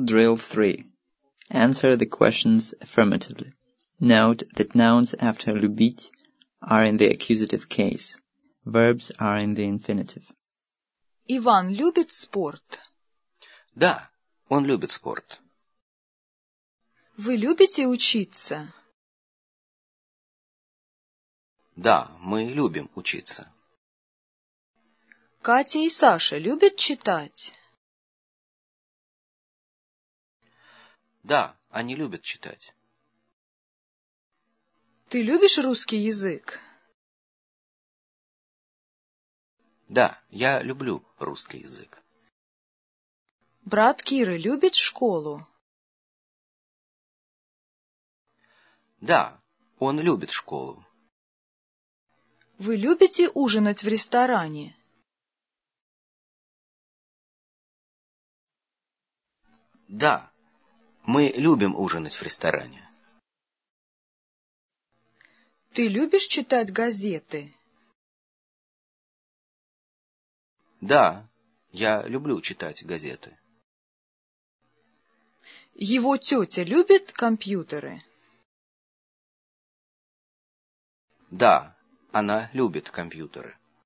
drill 3. Answer the questions affirmatively. Note that nouns after любить are in the accusative case. Verbs are in the infinitive. Иван любит спорт? Да, он любит спорт. Вы любите учиться? Да, мы любим учиться. Катя и Саша любят читать? Да, они любят читать. Ты любишь русский язык? Да, я люблю русский язык. Брат Киры любит школу? Да, он любит школу. Вы любите ужинать в ресторане? Да, мы любим ужинать в ресторане. Ты любишь читать газеты? Да, я люблю читать газеты. Его тетя любит компьютеры? Да, она любит компьютеры.